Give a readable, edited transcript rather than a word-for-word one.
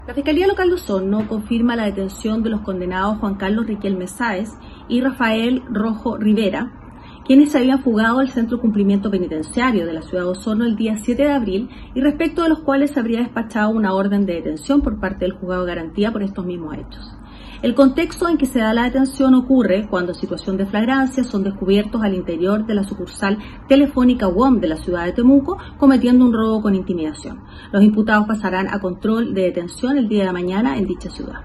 La Fiscalía Local de Osorno confirma la detención de los condenados Juan Carlos Riquelme Sáez y Rafael Rojo Rivera, quienes se habían fugado al Centro de Cumplimiento Penitenciario de la ciudad de Osorno el día 7 de abril y respecto de los cuales se habría despachado una orden de detención por parte del Juzgado de Garantía por estos mismos hechos. El contexto en que se da la detención ocurre cuando en situación de flagrancia son descubiertos al interior de la sucursal telefónica UOM de la ciudad de Temuco cometiendo un robo con intimidación. Los imputados pasarán a control de detención el día de mañana en dicha ciudad.